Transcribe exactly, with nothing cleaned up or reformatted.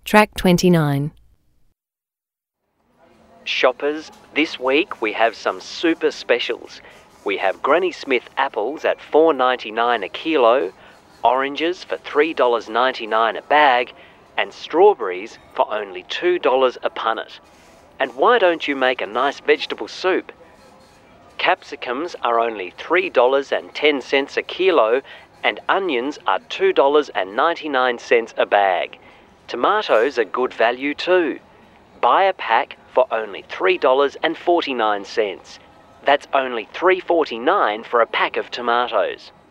Track twenty-nine. Shoppers, this week we have some super specials. We have Granny Smith apples at four dollars ninety-nine a kilo, oranges for three dollars ninety-nine a bag, and strawberries for only two dollars a punnet. And why don't you make a nice vegetable soup? Capsicums are only three dollars and ten cents a kilo, and onions are two dollars and ninety-nine cents a bag. Tomatoes are good value too. Buy a pack for only three dollars and forty-nine cents. That's only three dollars forty-nine for a pack of tomatoes.